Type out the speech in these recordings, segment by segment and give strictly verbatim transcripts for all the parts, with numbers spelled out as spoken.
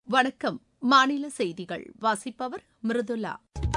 வணக்கம். மாநில செய்திகள் வாசிப்பவர் மிருதுளா.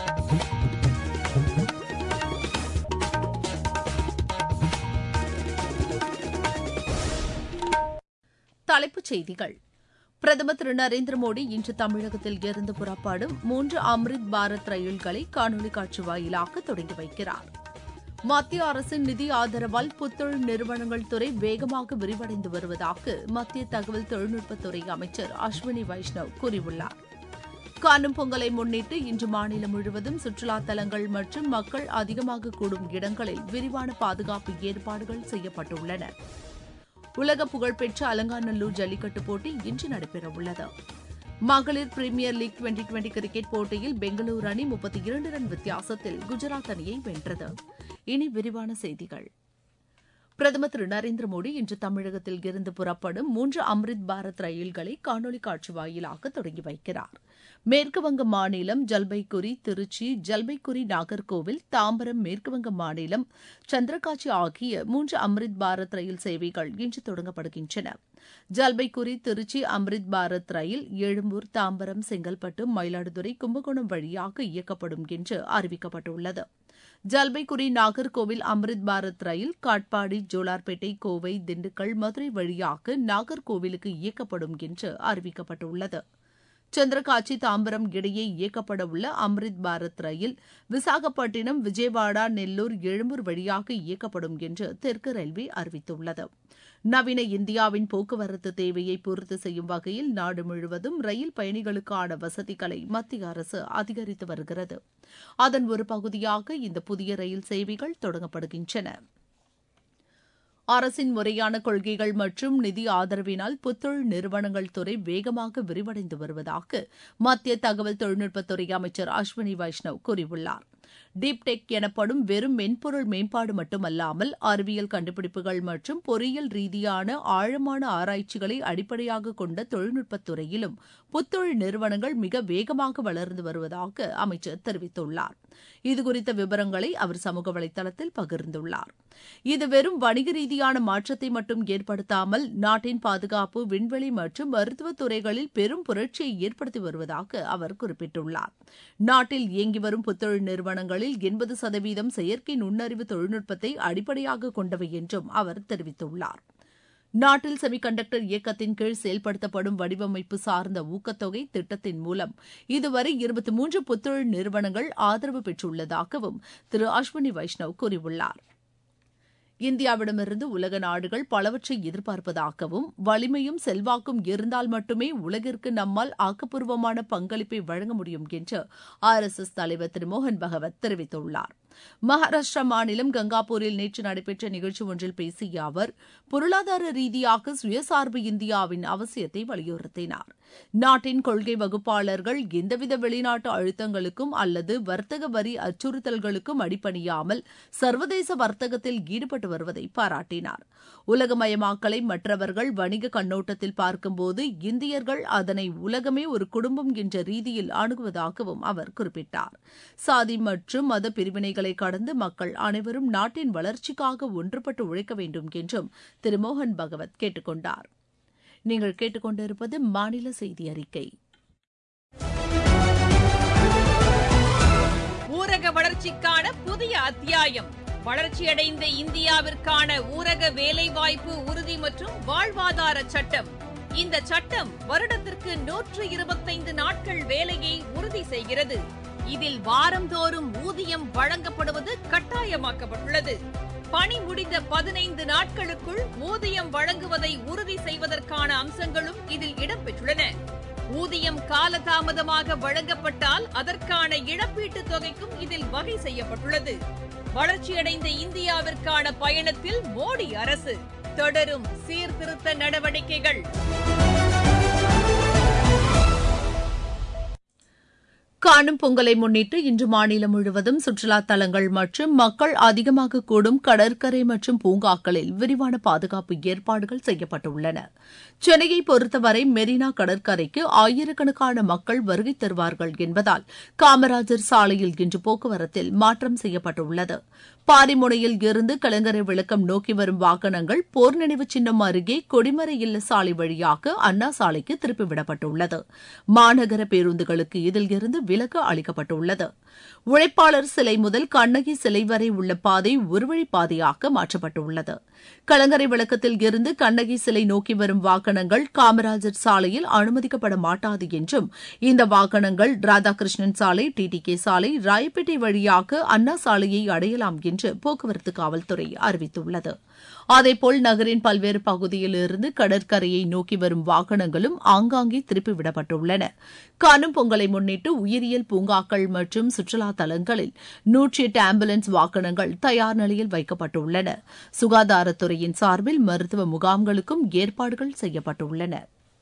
தலைப்புச் செய்திகள். பிரதமர் திரு நரேந்திர மோடி இன்று தமிழகத்தில் இருந்து புறப்படும் மூன்று அம்ரித் பாரத் ரயில்களை காணொலி காட்சி வாயிலாக தொடங்கி வைக்கிறார். மத்திய அரசின் நிதி ஆதரவால் புத்தொழில் நிறுவனங்கள் துறை வேகமாக விரிவடைந்து வருவதாக மத்திய தகவல் தொழில்நுட்பத்துறை அமைச்சர் அஸ்வினி வைஷ்ணவ் கூறியுள்ளார். காணும் பொங்கலை முன்னிட்டு இன்று மாநிலம் முழுவதும் சுற்றுலா தலங்கள் மற்றும் மக்கள் அதிகமாக கூடும் இடங்களில் விரிவான பாதுகாப்பு ஏற்பாடுகள் செய்யப்பட்டுள்ளன. உலக புகழ்பெற்ற அலங்காநல்லூர் ஜல்லிக்கட்டு போட்டி இன்று நடைபெறவுள்ளது. மகளிர் premier league twenty twenty cricket போட்டியில் பெங்களூரு அணி முப்பத்தி இரண்டு ரன் வித்தியாசத்தில் குஜராத் அணியை வென்றது. இனி விரிவான செய்திகள். பிரதமர் திரு நரேந்திர மோடி இன்று தமிழகத்தில் இருந்து புறப்படும் மூன்று அம்ரித் பாரத் ரயில்களை காணொலி காட்சி வாயிலாக தொடங்கி வைக்கிறார். மேற்குவங்க மாநிலம் ஜல்பைகுரி திருச்சி, ஜல்பைகுரி நாகர்கோவில், தாம்பரம், மேற்குவங்க மாநிலம் சந்திரகாச்சி ஆகிய மூன்று அம்ரித் பாரத் ரயில் சேவைகள் இன்று தொடங்கப்படுகின்றன. ஜல்பைகுரி திருச்சி அம்ரித் பாரத் ரயில் எழும்பூர், தாம்பரம், செங்கல்பட்டு, மயிலாடுதுறை, கும்பகோணம் வழியாக இயக்கப்படும் என்று அறிவிக்கப்பட்டுள்ளது. ஜல்பைகுரி நாகர்கோவில் அம்ரித் பாரத் ரயில் காட்பாடி, ஜோலார்பேட்டை, கோவை, திண்டுக்கல், மதுரை வழியாக நாகர்கோவிலுக்கு இயக்கப்படும் என்று அறிவிக்கப்பட்டுள்ளது. சந்திரகாச்சி தாம்பரம் இடையே இயக்கப்பட உள்ள அம்ரித் பாரத் ரயில் விசாகப்பட்டினம், விஜயவாடா, நெல்லூர், எழும்பூர் வழியாக இயக்கப்படும் என்று தெற்கு ரயில்வே அறிவித்துள்ளது. நவீன இந்தியாவின் போக்குவரத்து தேவையை பூர்த்தி செய்யும் வகையில் நாடு முழுவதும் ரயில் பயணிகளுக்கான வசதிகளை மத்திய அரசு அதிகரித்து வருகிறது. அதன் ஒரு பகுதியாக இந்த புதிய ரயில் சேவைகள் தொடங்கப்படுகின்றன. அரசின் முறையான கொள்கைகள் மற்றும் நிதி ஆதரவினால் புத்தொழில் நிறுவனங்கள் துறை வேகமாக விரிவடைந்து வருவதாக மத்திய தகவல் தொழில்நுட்பத்துறை அமைச்சர் அஸ்வினி வைஷ்ணவ் கூறியுள்ளார். டீப் டெக் எனப்படும் வெறும் மென்பொருள் மேம்பாடு மட்டுமல்லாமல் அறிவியல் கண்டுபிடிப்புகள் மற்றும் பொறியியல் ரீதியான ஆழமான ஆராய்ச்சிகளை அடிப்படையாக கொண்ட தொழில்நுட்பத் துறையிலும் புத்தொழில் நிறுவனங்கள் மிக வேகமாக வளர்ந்து வருவதாக அமைச்சர் தெரிவித்துள்ளார். இதுகுறித்த விவரங்களை அவர் சமூக வலைதளத்தில் பகிர்ந்துள்ளார். இது வெறும் வணிக ரீதியான மாற்றத்தை மட்டும் ஏற்படுத்தாமல் நாட்டின் பாதுகாப்பு, விண்வெளி மற்றும் மருத்துவத் துறைகளில் பெரும் புரட்சியை ஏற்படுத்தி வருவதாக அவர் குறிப்பிட்டுள்ளார். நாட்டில் இயங்கி வரும் புத்தொழில் நிறுவனங்களில் எண்பது சதவீதம் செயற்கை நுண்ணறிவு தொழில்நுட்பத்தை அடிப்படையாக கொண்டவை என்றும் அவர் தெரிவித்துள்ளார். நாட்டில் செமிகண்டக்டர் இயக்கத்தின் கீழ் செயல்படுத்தப்படும் வடிவமைப்பு சார்ந்த ஊக்கத்தொகை திட்டத்தின் மூலம் இதுவரை இருபத்தி மூன்று புத்தொழில் நிறுவனங்கள் ஆதரவு பெற்றுள்ளதாகவும் திரு அஸ்வினி வைஷ்ணவ் கூறியுள்ளார். இந்தியாவிடமிருந்து உலக நாடுகள் பலவற்றை எதிர்பார்ப்பதாகவும் வலிமையும் செல்வாக்கும் இருந்தால் மட்டுமே உலகிற்கு நம்மால் ஆக்கப்பூர்வமான பங்களிப்பை வழங்க முடியும் என்று ஆர் எஸ் எஸ் தலைவர் திரு மோகன் பகவத் தெரிவித்துள்ளார். மகாராஷ்டிரா மாநிலம் கங்காபூரில் நேற்று நடைபெற்ற நிகழ்ச்சி ஒன்றில் பேசிய அவர் பொருளாதார ரீதியாக சுயசார்பு இந்தியாவின் அவசியத்தை வலியுறுத்தினார். நாட்டின் கொள்கை வகுப்பாளர்கள் எந்தவித வெளிநாட்டு அழுத்தங்களுக்கும் அல்லது வர்த்தக வரி அச்சுறுத்தல்களுக்கும் அடிபணியாமல் சர்வதேச வர்த்தகத்தில் ஈடுபட்டு வருவதை பாராட்டினார். உலகமயமாக்கலை மற்றவர்கள் வணிக கண்ணோட்டத்தில் பார்க்கும்போது இந்தியர்கள் அதனை உலகமே ஒரு குடும்பம் என்ற ரீதியில் அணுகுவதாகவும் அவர் குறிப்பிட்டார். சாதி மற்றும் மத பிரிவினைகளை கடந்து மக்கள் அனைவரும் நாட்டின் வளர்ச்சிக்காக ஒன்றுபட்டு உழைக்க வேண்டும் என்றும் திரு மோகன் பகவத் கேட்டுக் கொண்டார். நீங்கள் கேட்டுக்கொண்டிருப்பது மாநில செய்தி அறிக்கை. ஊரக வளர்ச்சிக்கான புதிய அத்தியாயம். வளர்ச்சியடைந்த இந்தியாவிற்கான ஊரக வேலைவாய்ப்பு உறுதி மற்றும் வாழ்வாதார சட்டம். இந்த சட்டம் வருடத்திற்கு நூற்று இருபத்தைந்து நாட்கள் வேலையை உறுதி செய்கிறது. இதில் வாரந்தோறும் ஊதியம் வழங்கப்படுவது கட்டாயமாக்கப்பட்டுள்ளது. பணி முடிந்த பதினைந்து நாட்களுக்குள் ஊதியம் வழங்குவதை உறுதி செய்வதற்கான அம்சங்களும் இதில் இடம்பெற்றுள்ளன. ஊதியம் காலதாமதமாக வழங்கப்பட்டால் அதற்கான இழப்பீட்டுத் தொகைக்கும் இதில் வகை செய்யப்பட்டுள்ளது. வளர்ச்சியடைந்த இந்தியாவிற்கான பயணத்தில் மோடி அரசு தொடரும் சீர்திருத்த நடவடிக்கைகள். காணும் பொங்கலை முன்னிட்டு இன்று மாநிலம் முழுவதும் சுற்றுலா தலங்கள் மற்றும் மக்கள் அதிகமாக கூடும் கடற்கரை மற்றும் பூங்காக்களில் விரிவான பாதுகாப்பு ஏற்பாடுகள் செய்யப்பட்டுள்ளன. சென்னையை பொறுத்தவரை மெரினா கடற்கரைக்கு ஆயிரக்கணக்கான மக்கள் வருகை தருவார்கள் என்பதால் காமராஜர் சாலையில் இன்று போக்குவரத்தில் மாற்றம் செய்யப்பட்டுள்ளது. பாரிமுனையில் இருந்து கலங்கரை விளக்கம் நோக்கி வரும் வாகனங்கள் போர் நினைவு சின்னம் அருகே கொடிமர இல்ல சாலை வழியாக அண்ணா சாலைக்கு திருப்பிவிடப்பட்டுள்ளது. மாநகர பேருந்துகளுக்கு இதில் இருந்து விலக்கு அளிக்கப்பட்டுள்ளது. உழைப்பாளர் சிலை முதல் கண்ணகி சிலை வரை உள்ள பாதை ஒருவழி பாதையாக மாற்றப்பட்டுள்ளது. கலங்கரை விளக்கத்தில் இருந்து கண்ணகி சிலை நோக்கி வரும் வாகனங்கள் காமராஜர் சாலையில் அனுமதிக்கப்பட மாட்டாது என்றும், இந்த வாகனங்கள் ராதாகிருஷ்ணன் சாலை, டிடிகே சாலை, ராயப்பேட்டை வழியாக அண்ணா சாலையை அடையலாம் என்று போக்குவரத்து காவல்துறை அறிவித்துள்ளது. அதேபோல் நகரின் பல்வேறு பகுதியில் இருந்து கடற்கரையை நோக்கி வரும் வாகனங்களும் ஆங்காங்கே திருப்பிவிடப்பட்டுள்ளன. காணும் பொங்கலை முன்னிட்டு உயிரியல் பூங்காக்கள் மற்றும் சுற்றுலா தலங்களில் நூற்றி எட்டு ஆம்புலன்ஸ் வாகனங்கள் தயார் நிலையில் வைக்கப்பட்டுள்ளன. சுகாதாரத்துறையின் சார்பில் மருத்துவ முகாம்களுக்கும் ஏற்பாடுகள் செய்யப்பட்டுள்ளன.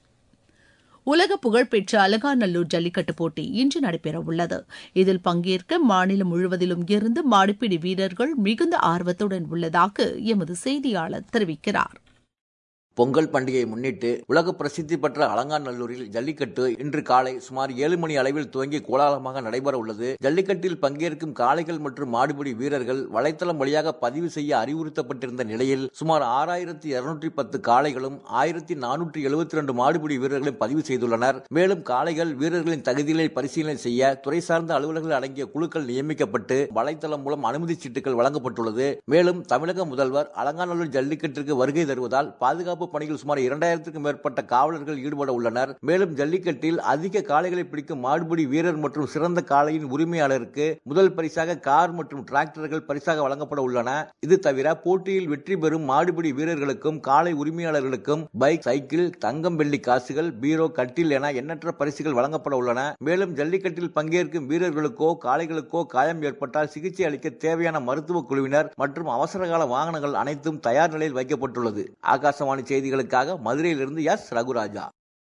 உலக புகழ்பெற்ற அலங்காநல்லூர் ஜல்லிக்கட்டு போட்டி இன்று நடைபெறவுள்ளது. இதில் பங்கேற்க மாநிலம் முழுவதிலும் இருந்து மாடுபிடி வீரர்கள் மிகுந்த ஆர்வத்துடன் உள்ளதாக எமது செய்தியாளர் தெரிவிக்கிறார். பொங்கல் பண்டிகையை முன்னிட்டு உலக பிரசித்தி பெற்ற அலங்காநல்லூரில் ஜல்லிக்கட்டு இன்று காலை சுமார் ஏழு மணி அளவில் துவங்கி கோலாகலமாக நடைபெற உள்ளது. ஜல்லிக்கட்டில் பங்கேற்கும் காளைகள் மற்றும் மாடுபிடி வீரர்கள் வலைத்தளம் வழியாக பதிவு செய்ய அறிவுறுத்தப்பட்டிருந்த நிலையில் சுமார் ஆறாயிரத்தி இருநூற்றி பத்து காளைகளும் ஆயிரத்தி நானூற்றி எழுபத்தி இரண்டு மாடுபிடி வீரர்களும் பதிவு செய்துள்ளனர். மேலும் காளைகள் வீரர்களின் தகுதிகளை பரிசீலனை செய்ய துறை சார்ந்த அலுவலர்கள் அடங்கிய குழுக்கள் நியமிக்கப்பட்டு வலைத்தளம் மூலம் அனுமதி சீட்டுகள் வழங்கப்பட்டுள்ளது. மேலும் தமிழக முதல்வர் அலங்காநல்லூர் ஜல்லிக்கட்டிற்கு வருகை தருவதால் பாதுகாப்பு பணியில் சுமார் இரண்டாயிரத்திற்கும் மேற்பட்ட காவலர்கள் ஈடுபட உள்ளனர். மேலும் ஜல்லிக்கட்டில் அதிக காளைகளை பிடிக்கும் மாடுபிடி வீரர் மற்றும் சிறந்த காளையின் உரிமையாளருக்கு முதல் பரிசாக கார் மற்றும் டிராக்டர்கள் பரிசாக வழங்கப்பட உள்ளன. இது தவிர போட்டியில் வெற்றி பெறும் மாடுபிடி வீரர்களுக்கும் காளை உரிமையாளர்களுக்கும் பைக், சைக்கிள், தங்கம், வெள்ளி காசுகள், பீரோ, கட்டில் என எண்ணற்ற பரிசுகள் வழங்கப்பட உள்ளன. மேலும் ஜல்லிக்கட்டில் பங்கேற்கும் வீரர்களுக்கோ காளைகளுக்கோ காயம் ஏற்பட்டால் சிகிச்சை அளிக்க தேவையான மருத்துவ குழுவினர் மற்றும் அவசரகால வாகனங்கள் அனைத்தும் தயார் நிலையில் வைக்கப்பட்டுள்ளது. ஆகாசவாணி செய்திகளுக்காக மதுரையிலிருந்து எஸ் ரகுராஜா.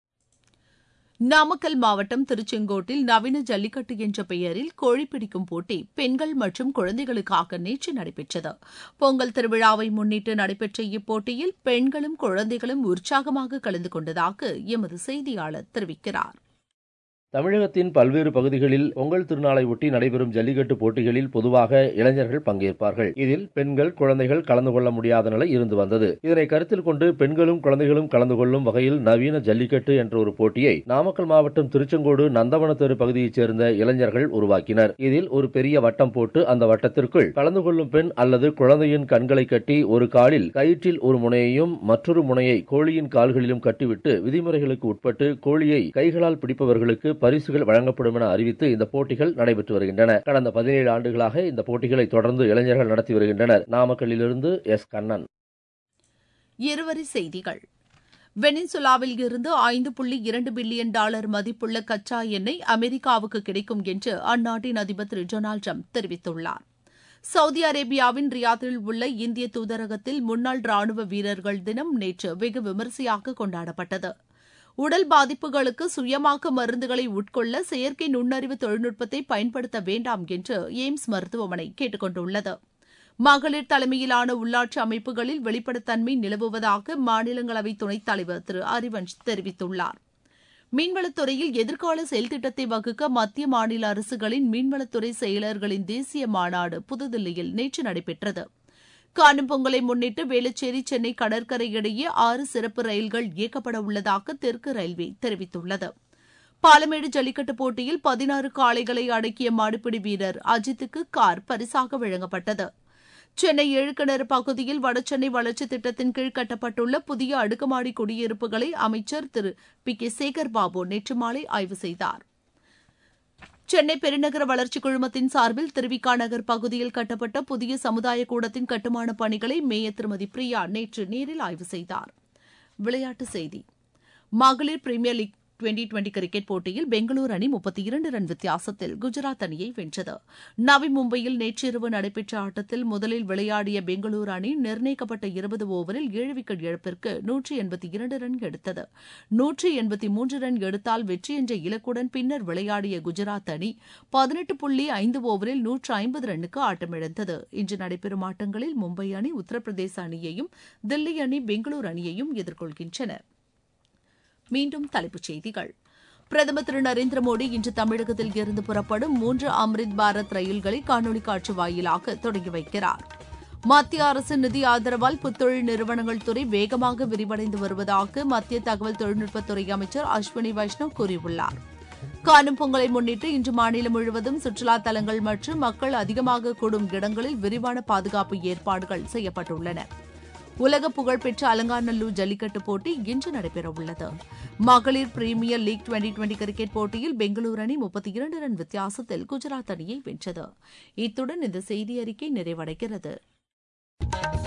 நாமக்கல் மாவட்டம் திருச்செங்கோட்டில் நவீன ஜல்லிக்கட்டு என்ற பெயரில் கோழிப்பிடிக்கும் போட்டி பெண்கள் மற்றும் குழந்தைகளுக்காக நேற்று நடைபெற்றது. பொங்கல் திருவிழாவை முன்னிட்டு நடைபெற்ற இப்போட்டியில் பெண்களும் குழந்தைகளும் உற்சாகமாக கலந்து கொண்டதாக எமது செய்தியாளர் தெரிவிக்கிறார். தமிழகத்தின் பல்வேறு பகுதிகளில் பொங்கல் திருநாளை ஒட்டி நடைபெறும் ஜல்லிக்கட்டு போட்டிகளில் பொதுவாக இளைஞர்கள் பங்கேற்பார்கள். இதில் பெண்கள், குழந்தைகள் கலந்து கொள்ள முடியாத நிலை இருந்து வந்தது. இதனை கருத்தில் கொண்டு பெண்களும் குழந்தைகளும் கலந்து கொள்ளும் வகையில் நவீன ஜல்லிக்கட்டு என்ற ஒரு போட்டியை நாமக்கல் மாவட்டம் திருச்செங்கோடு நந்தவனத்தெரு பகுதியைச் சேர்ந்த இளைஞர்கள் உருவாக்கினர். இதில் ஒரு பெரிய வட்டம் போட்டு அந்த வட்டத்திற்குள் கலந்து கொள்ளும் பெண் அல்லது குழந்தையின் கண்களை கட்டி ஒரு காலில் கயிற்றில் ஒரு முனையையும் மற்றொரு முனையை கோழியின் கால்களிலும் கட்டிவிட்டு விதிமுறைகளுக்கு உட்பட்டு கோழியை கைகளால் பிடிப்பவர்களுக்கு பரிசுகள் வழங்கப்படும் என அறிவித்து இந்த போட்டிகள் நடைபெற்று வருகின்றன. கடந்த பதினேழு ஆண்டுகளாக இந்த போட்டிகளை தொடர்ந்து இளைஞர்கள் நடத்தி வருகின்றனர். நாமக்கல்லிலிருந்து எஸ் கண்ணன். இருவரி செய்திகள். வெனிசுலாவில் இருந்து ஐந்து புள்ளி இரண்டு பில்லியன் டாலர் மதிப்புள்ள கச்சா எண்ணெய் அமெரிக்காவுக்கு கிடைக்கும் என்று அந்நாட்டின் அதிபர் திரு டொனால்டு டிரம்ப் தெரிவித்துள்ளார். சவுதி அரேபியாவின் ரியாத்தில் உள்ள இந்திய தூதரகத்தில் முன்னாள் ராணுவ வீரர்கள் தினம் நேற்று வெகு விமரிசையாக கொண்டாடப்பட்டது. உடல் பாதிப்புகளுக்கு சுயமாக்க மருந்துகளை உட்கொள்ள செயற்கை நுண்ணறிவு தொழில்நுட்பத்தை பயன்படுத்த வேண்டாம் என்று எய்ம்ஸ் மருத்துவமனை கேட்டுக் கொண்டுள்ளது. மகளிர் தலைமையிலான உள்ளாட்சி அமைப்புகளில் வெளிப்படைத்தன்மை நிலவுவதாக மாநிலங்களவை துணைத் தலைவர் திரு ஹரிவன்ஷ் தெரிவித்துள்ளார். மீன்வளத்துறையில் எதிர்கால செயல்திட்டத்தை வகுக்க மத்திய மாநில அரசுகளின் மீன்வளத்துறை செயலர்களின் தேசிய மாநாடு புதுதில்லியில் நேற்று நடைபெற்றது. காணும் பொங்கலை முன்னிட்டு வேளச்சேரி, சென்னை கடற்கரை இடையே ஆறு சிறப்பு ரயில்கள் இயக்கப்பட உள்ளதாக தெற்கு ரயில்வே தெரிவித்துள்ளது. பாலமேடு ஜல்லிக்கட்டு போட்டியில் பதினாறு காளைகளை அடக்கிய மாடுபிடி வீரர் அஜித்துக்கு கார் பரிசாக வழங்கப்பட்டது. சென்னை ஏழுக்கிணறு பகுதியில் வடசென்னை வளர்ச்சி திட்டத்தின் கீழ் கட்டப்பட்டுள்ள புதிய அடுக்குமாடி குடியிருப்புகளை அமைச்சர் திரு பி கே சேகர் பாபு நேற்று மாலை ஆய்வு செய்தார். சென்னை பெருநகர வளர்ச்சிக் குழுமத்தின் சார்பில் திருவிகா நகர் பகுதியில் கட்டப்பட்ட புதிய சமுதாய கூடத்தின் கட்டுமான பணிகளை மேயர் திருமதி பிரியா நேற்று நேரில் ஆய்வு செய்தார். விளையாட்டுச் செய்தி. மகளிர் premier league twenty twenty cricket போட்டியில் பெங்களூரு அணி முப்பத்தி இரண்டு ரன் வித்தியாசத்தில் குஜராத் அணியை வென்றது. நவி மும்பையில் நேற்றிரவு நடைபெற்ற ஆட்டத்தில் முதலில் விளையாடிய பெங்களூரு அணி நிர்ணயிக்கப்பட்ட இருபது ஓவரில் ஏழு விக்கெட் இழப்பிற்கு நூற்றி எண்பத்தி இரண்டு ரன் எடுத்தது. நூற்றி எண்பத்தி மூன்று ரன் எடுத்தால் வெற்றி என்ற இலக்குடன் பின்னர் விளையாடிய குஜராத் அணி பதினெட்டு புள்ளி ஐந்து ஓவரில் நூற்று ஐம்பது ரன்னுக்கு ஆட்டமிழந்தது. இன்று நடைபெறும் ஆட்டங்களில் மும்பை அணி உத்தரப்பிரதேச அணியையும், தில்லி அணி பெங்களூரு அணியையும் எதிர்கொள்கின்றன. மீண்டும் தலைப்புச் செய்திகள். பிரதமர் திரு நரேந்திர மோடி இன்று தமிழகத்தில் இருந்து புறப்படும் மூன்று அம்ரித் பாரத் ரயில்களை காணொலி காட்சி வாயிலாக தொடங்கி வைக்கிறார். மத்திய அரசின் நிதி ஆதரவால் புத்தொழில் நிறுவனங்கள் துறை வேகமாக விரிவடைந்து வருவதாக மத்திய தகவல் தொழில்நுட்பத்துறை அமைச்சர் அஸ்வினி வைஷ்ணவ் கூறியுள்ளார். காணும் பொங்கலை முன்னிட்டு இன்று மாநிலம் முழுவதும் சுற்றுலா தலங்கள் மற்றும் மக்கள் அதிகமாக கூடும் இடங்களில் விரிவான பாதுகாப்பு ஏற்பாடுகள் செய்யப்பட்டுள்ளன. உலக புகழ்பெற்ற அலங்காநல்லூர் ஜல்லிக்கட்டு போட்டி இன்று நடைபெறவுள்ளது. மகளிர் premier league twenty twenty cricket போட்டியில் பெங்களூரு அணி முப்பத்தி இரண்டு ரன் வித்தியாசத்தில் குஜராத் அணியை வென்றது. இத்துடன் இந்த செய்தி அறிக்கை நிறைவடைகிறது.